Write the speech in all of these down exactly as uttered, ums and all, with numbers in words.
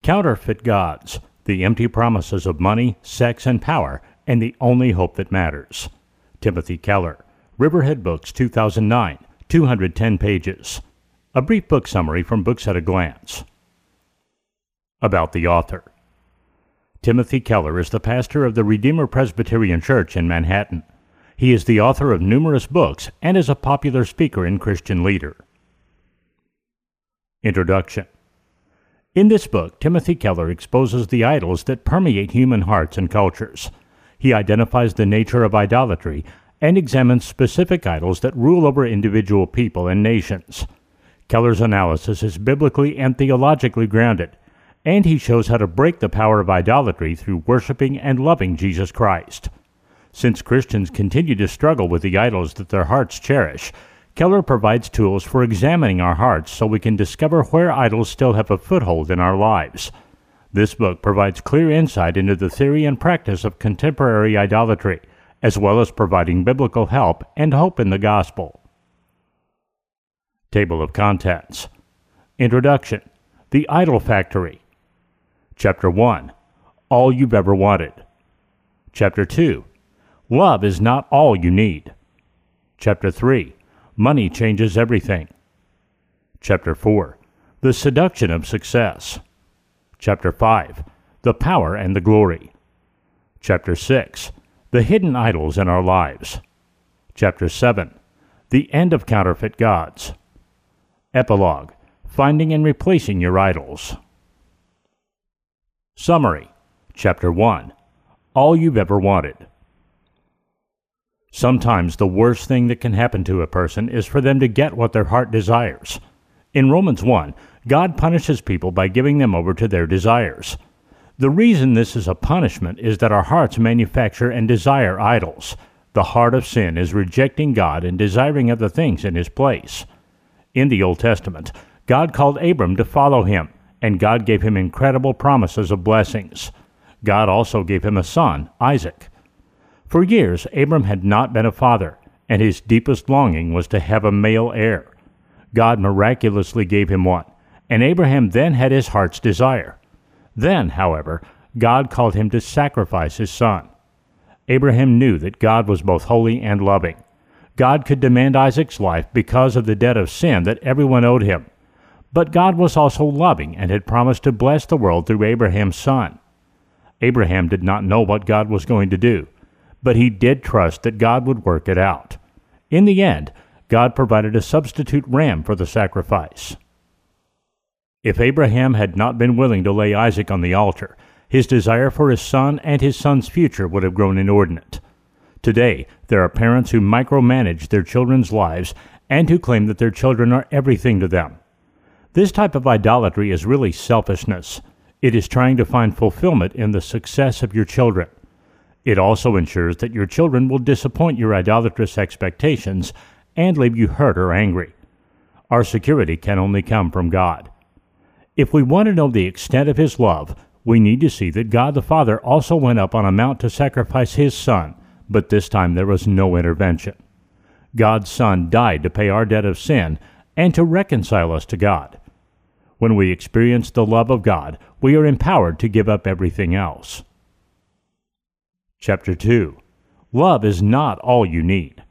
Counterfeit Gods, the empty promises of money, sex, and power, and the only hope that matters. Timothy Keller, Riverhead Books, two thousand nine, two hundred ten pages. A brief book summary from Books at a Glance. About the author. Timothy Keller is the pastor of the Redeemer Presbyterian Church in Manhattan. He is the author of numerous books and is a popular speaker and Christian leader. Introduction. In this book, Timothy Keller exposes the idols that permeate human hearts and cultures. He identifies the nature of idolatry and examines specific idols that rule over individual people and nations. Keller's analysis is biblically and theologically grounded, and he shows how to break the power of idolatry through worshiping and loving Jesus Christ. Since Christians continue to struggle with the idols that their hearts cherish, Keller provides tools for examining our hearts so we can discover where idols still have a foothold in our lives. This book provides clear insight into the theory and practice of contemporary idolatry, as well as providing biblical help and hope in the gospel. Table of Contents. Introduction. The Idol Factory. Chapter one. All You've Ever Wanted. Chapter two. Love is Not All You Need. Chapter three. Money Changes Everything. Chapter four. The Seduction of Success. Chapter five. The Power and the Glory. Chapter six. The Hidden Idols in Our Lives. Chapter seven. The End of Counterfeit Gods. Epilogue. Finding and Replacing Your Idols. Summary. Chapter one. All You've Ever Wanted. Sometimes the worst thing that can happen to a person is for them to get what their heart desires. In Romans one, God punishes people by giving them over to their desires. The reason this is a punishment is that our hearts manufacture and desire idols. The heart of sin is rejecting God and desiring other things in His place. In the Old Testament, God called Abram to follow Him, and God gave him incredible promises of blessings. God also gave him a son, Isaac. For years, Abram had not been a father, and his deepest longing was to have a male heir. God miraculously gave him one, and Abraham then had his heart's desire. Then, however, God called him to sacrifice his son. Abraham knew that God was both holy and loving. God could demand Isaac's life because of the debt of sin that everyone owed him. But God was also loving and had promised to bless the world through Abraham's son. Abraham did not know what God was going to do, but he did trust that God would work it out. In the end, God provided a substitute ram for the sacrifice. If Abraham had not been willing to lay Isaac on the altar, his desire for his son and his son's future would have grown inordinate. Today, there are parents who micromanage their children's lives and who claim that their children are everything to them. This type of idolatry is really selfishness. It is trying to find fulfillment in the success of your children. It also ensures that your children will disappoint your idolatrous expectations and leave you hurt or angry. Our security can only come from God. If we want to know the extent of His love, we need to see that God the Father also went up on a mount to sacrifice His Son, but this time there was no intervention. God's Son died to pay our debt of sin and to reconcile us to God. When we experience the love of God, we are empowered to give up everything else. Chapter two. Love is Not All You Need.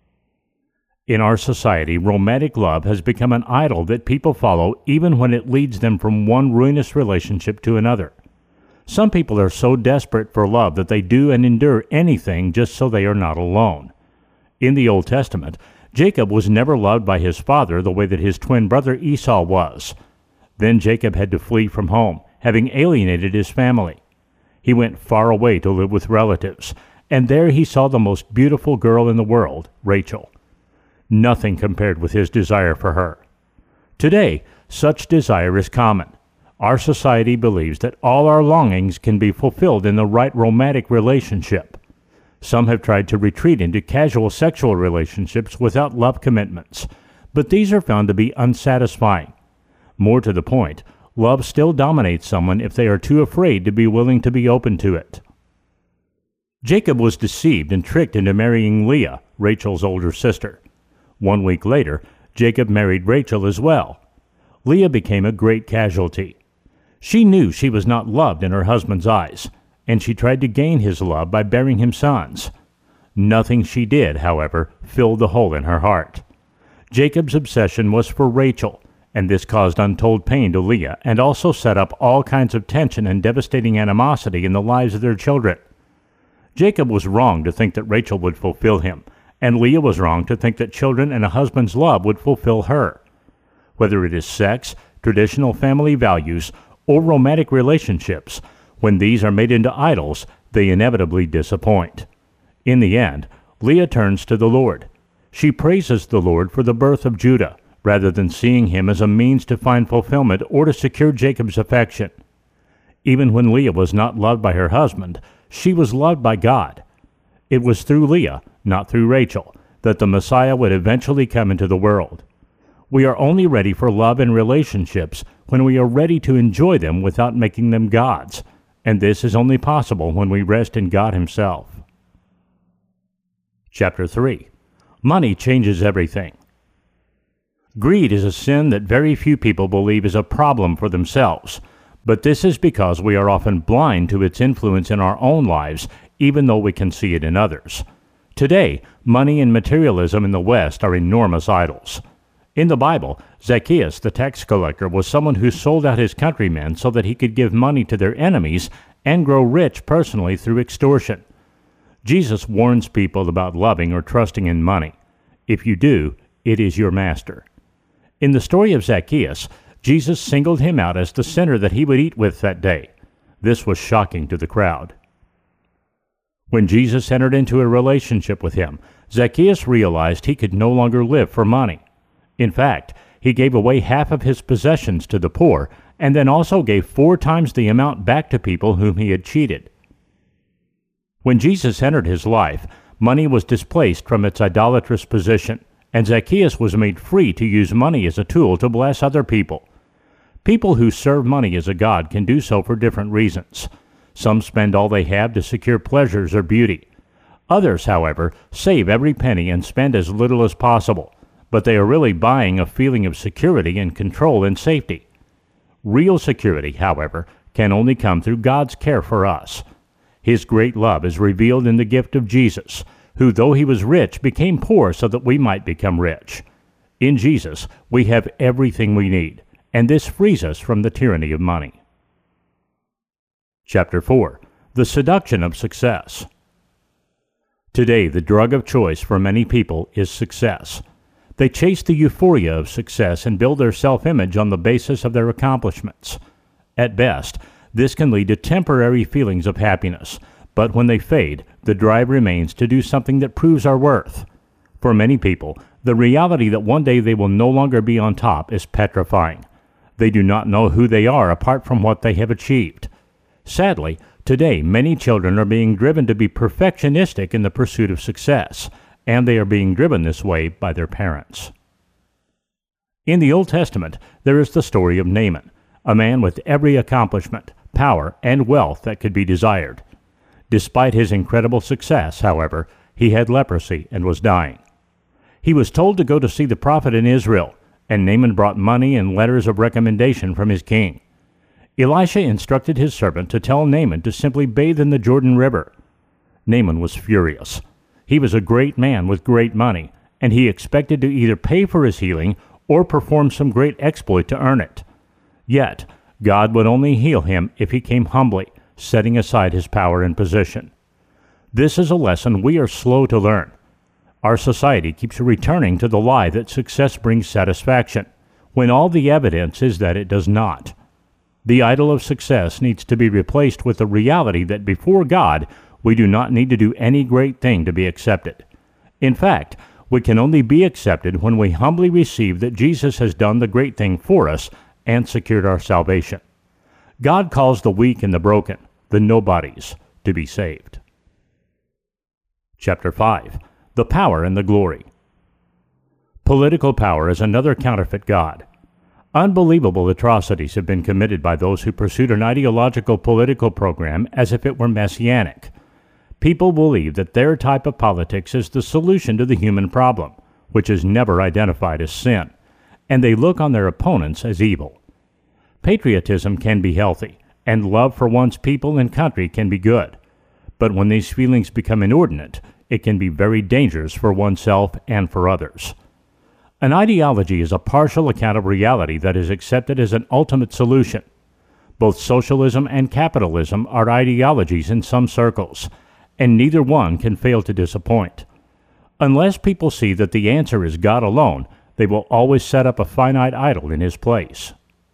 In our society, romantic love has become an idol that people follow even when it leads them from one ruinous relationship to another. Some people are so desperate for love that they do and endure anything just so they are not alone. In the Old Testament, Jacob was never loved by his father the way that his twin brother Esau was. Then Jacob had to flee from home, having alienated his family. He went far away to live with relatives, and there he saw the most beautiful girl in the world, Rachel. Nothing compared with his desire for her. Today, such desire is common. Our society believes that all our longings can be fulfilled in the right romantic relationship. Some have tried to retreat into casual sexual relationships without love commitments, but these are found to be unsatisfying. More to the point, love still dominates someone if they are too afraid to be willing to be open to it. Jacob was deceived and tricked into marrying Leah, Rachel's older sister. One week later, Jacob married Rachel as well. Leah became a great casualty. She knew she was not loved in her husband's eyes, and she tried to gain his love by bearing him sons. Nothing she did, however, filled the hole in her heart. Jacob's obsession was for Rachel, and this caused untold pain to Leah and also set up all kinds of tension and devastating animosity in the lives of their children. Jacob was wrong to think that Rachel would fulfill him, and Leah was wrong to think that children and a husband's love would fulfill her. Whether it is sex, traditional family values, or romantic relationships, when these are made into idols, they inevitably disappoint. In the end, Leah turns to the Lord. She praises the Lord for the birth of Judah, rather than seeing him as a means to find fulfillment or to secure Jacob's affection. Even when Leah was not loved by her husband, she was loved by God. It was through Leah, not through Rachel, that the Messiah would eventually come into the world. We are only ready for love and relationships when we are ready to enjoy them without making them gods, and this is only possible when we rest in God Himself. Chapter three. Money changes everything. Greed is a sin that very few people believe is a problem for themselves, but this is because we are often blind to its influence in our own lives, even though we can see it in others. Today, money and materialism in the West are enormous idols. In the Bible, Zacchaeus, the tax collector, was someone who sold out his countrymen so that he could give money to their enemies and grow rich personally through extortion. Jesus warns people about loving or trusting in money. If you do, it is your master. In the story of Zacchaeus, Jesus singled him out as the sinner that he would eat with that day. This was shocking to the crowd. When Jesus entered into a relationship with him, Zacchaeus realized he could no longer live for money. In fact, he gave away half of his possessions to the poor, and then also gave four times the amount back to people whom he had cheated. When Jesus entered his life, money was displaced from its idolatrous position, and Zacchaeus was made free to use money as a tool to bless other people. People who serve money as a god can do so for different reasons. Some spend all they have to secure pleasures or beauty. Others, however, save every penny and spend as little as possible, but they are really buying a feeling of security and control and safety. Real security, however, can only come through God's care for us. His great love is revealed in the gift of Jesus, who, though he was rich, became poor so that we might become rich. In Jesus, we have everything we need, and this frees us from the tyranny of money. Chapter four. The Seduction of Success. Today, the drug of choice for many people is success. They chase the euphoria of success and build their self-image on the basis of their accomplishments. At best, this can lead to temporary feelings of happiness, but when they fade, the drive remains to do something that proves our worth. For many people, the reality that one day they will no longer be on top is petrifying. They do not know who they are apart from what they have achieved. Sadly, today many children are being driven to be perfectionistic in the pursuit of success, and they are being driven this way by their parents. In the Old Testament, there is the story of Naaman, a man with every accomplishment, power, and wealth that could be desired. Despite his incredible success, however, he had leprosy and was dying. He was told to go to see the prophet in Israel, and Naaman brought money and letters of recommendation from his king. Elisha instructed his servant to tell Naaman to simply bathe in the Jordan River. Naaman was furious. He was a great man with great money, and he expected to either pay for his healing or perform some great exploit to earn it. Yet, God would only heal him if he came humbly, setting aside his power and position. This is a lesson we are slow to learn. Our society keeps returning to the lie that success brings satisfaction, when all the evidence is that it does not. The idol of success needs to be replaced with the reality that before God, we do not need to do any great thing to be accepted. In fact, we can only be accepted when we humbly receive that Jesus has done the great thing for us and secured our salvation. God calls the weak and the broken, the nobodies, to be saved. Chapter five. The Power and the Glory. Political power is another counterfeit god. Unbelievable atrocities have been committed by those who pursued an ideological political program as if it were messianic. People believe that their type of politics is the solution to the human problem, which is never identified as sin, and they look on their opponents as evil. Patriotism can be healthy, and love for one's people and country can be good. But when these feelings become inordinate, it can be very dangerous for oneself and for others. An ideology is a partial account of reality that is accepted as an ultimate solution. Both socialism and capitalism are ideologies in some circles, and neither one can fail to disappoint. Unless people see that the answer is God alone, they will always set up a finite idol in his place.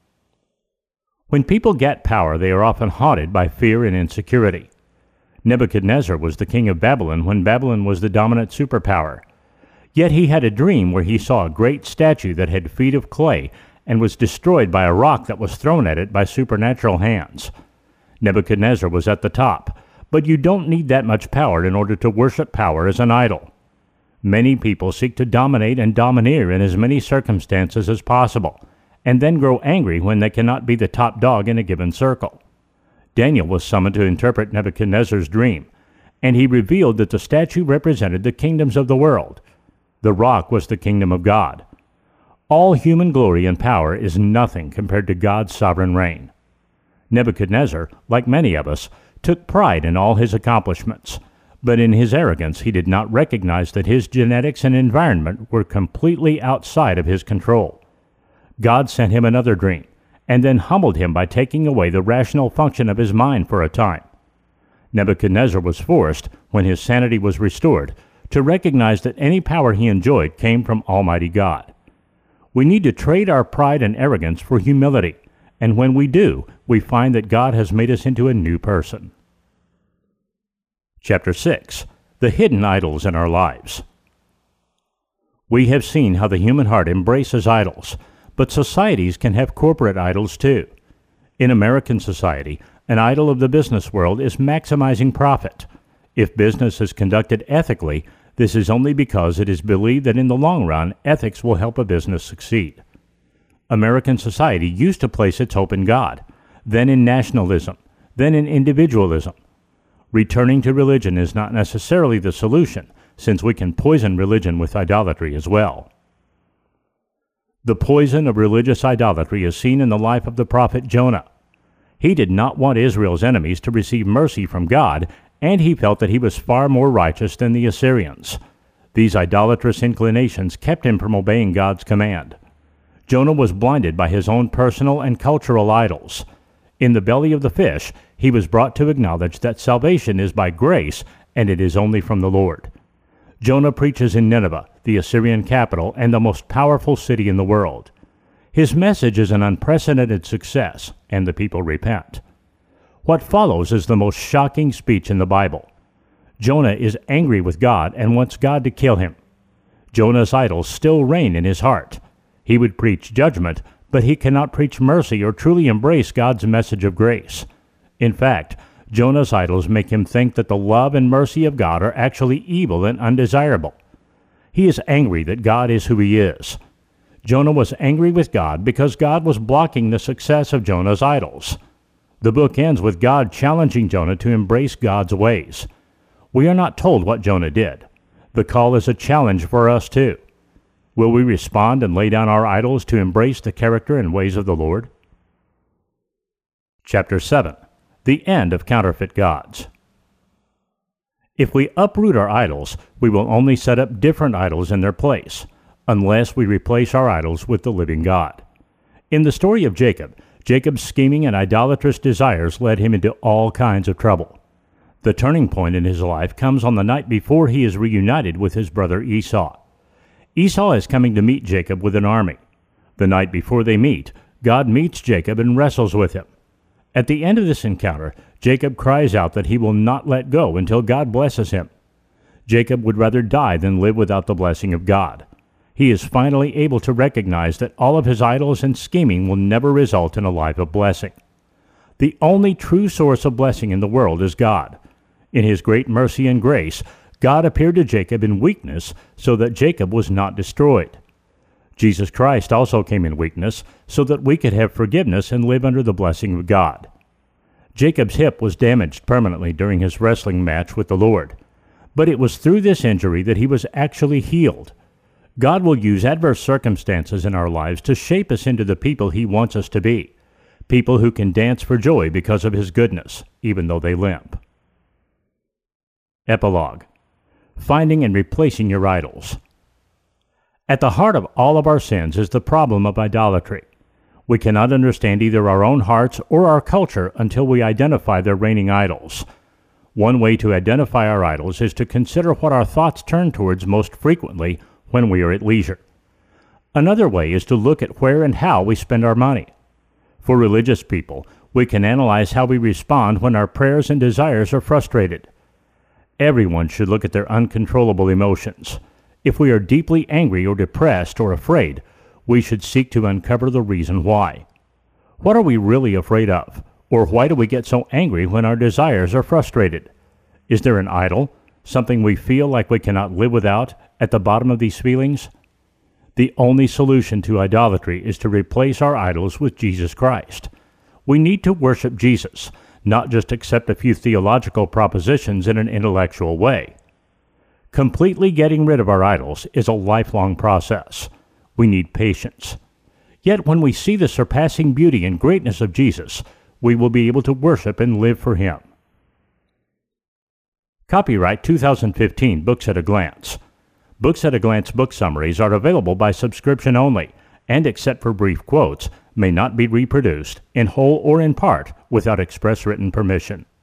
When people get power, they are often haunted by fear and insecurity. Nebuchadnezzar was the king of Babylon when Babylon was the dominant superpower. Yet he had a dream where he saw a great statue that had feet of clay and was destroyed by a rock that was thrown at it by supernatural hands. Nebuchadnezzar was at the top, but you don't need that much power in order to worship power as an idol. Many people seek to dominate and domineer in as many circumstances as possible, and then grow angry when they cannot be the top dog in a given circle. Daniel was summoned to interpret Nebuchadnezzar's dream, and he revealed that the statue represented the kingdoms of the world. The rock was the kingdom of God. All human glory and power is nothing compared to God's sovereign reign. Nebuchadnezzar, like many of us, took pride in all his accomplishments, but in his arrogance he did not recognize that his genetics and environment were completely outside of his control. God sent him another dream, and then humbled him by taking away the rational function of his mind for a time. Nebuchadnezzar was forced, when his sanity was restored, to recognize that any power he enjoyed came from Almighty God. We need to trade our pride and arrogance for humility, and when we do, we find that God has made us into a new person. Chapter six. The Hidden Idols in Our Lives. We have seen how the human heart embraces idols, but societies can have corporate idols too. In American society, an idol of the business world is maximizing profit. If business is conducted ethically, this is only because it is believed that in the long run, ethics will help a business succeed. American society used to place its hope in God, then in nationalism, then in individualism. Returning to religion is not necessarily the solution, since we can poison religion with idolatry as well. The poison of religious idolatry is seen in the life of the prophet Jonah. He did not want Israel's enemies to receive mercy from God, and he felt that he was far more righteous than the Assyrians. These idolatrous inclinations kept him from obeying God's command. Jonah was blinded by his own personal and cultural idols. In the belly of the fish, he was brought to acknowledge that salvation is by grace, and it is only from the Lord. Jonah preaches in Nineveh, the Assyrian capital and the most powerful city in the world. His message is an unprecedented success, and the people repent. What follows is the most shocking speech in the Bible. Jonah is angry with God and wants God to kill him. Jonah's idols still reign in his heart. He would preach judgment, but he cannot preach mercy or truly embrace God's message of grace. In fact, Jonah's idols make him think that the love and mercy of God are actually evil and undesirable. He is angry that God is who he is. Jonah was angry with God because God was blocking the success of Jonah's idols. The book ends with God challenging Jonah to embrace God's ways. We are not told what Jonah did. The call is a challenge for us too. Will we respond and lay down our idols to embrace the character and ways of the Lord? Chapter seven. The End of Counterfeit Gods. If we uproot our idols, we will only set up different idols in their place, unless we replace our idols with the living God. In the story of Jacob, Jacob's scheming and idolatrous desires led him into all kinds of trouble. The turning point in his life comes on the night before he is reunited with his brother Esau. Esau is coming to meet Jacob with an army. The night before they meet, God meets Jacob and wrestles with him. At the end of this encounter, Jacob cries out that he will not let go until God blesses him. Jacob would rather die than live without the blessing of God. He is finally able to recognize that all of his idols and scheming will never result in a life of blessing. The only true source of blessing in the world is God. In his great mercy and grace, God appeared to Jacob in weakness so that Jacob was not destroyed. Jesus Christ also came in weakness so that we could have forgiveness and live under the blessing of God. Jacob's hip was damaged permanently during his wrestling match with the Lord, but it was through this injury that he was actually healed. God will use adverse circumstances in our lives to shape us into the people he wants us to be. people who can dance for joy because of his goodness, even though they limp. Epilogue. Finding and replacing your idols. At the heart of all of our sins is the problem of idolatry. We cannot understand either our own hearts or our culture until we identify their reigning idols. One way to identify our idols is to consider what our thoughts turn towards most frequently when we are at leisure. Another way is to look at where and how we spend our money. For religious people, we can analyze how we respond when our prayers and desires are frustrated. Everyone should look at their uncontrollable emotions. If we are deeply angry or depressed or afraid, we should seek to uncover the reason why. What are we really afraid of? Or why do we get so angry when our desires are frustrated? Is there an idol, something we feel like we cannot live without, at the bottom of these feelings? The only solution to idolatry is to replace our idols with Jesus Christ. We need to worship Jesus, not just accept a few theological propositions in an intellectual way. Completely getting rid of our idols is a lifelong process. We need patience. Yet when we see the surpassing beauty and greatness of Jesus, we will be able to worship and live for Him. Copyright two thousand fifteen Books at a Glance. Books at a Glance book summaries are available by subscription only, and except for brief quotes, may not be reproduced, in whole or in part, without express written permission.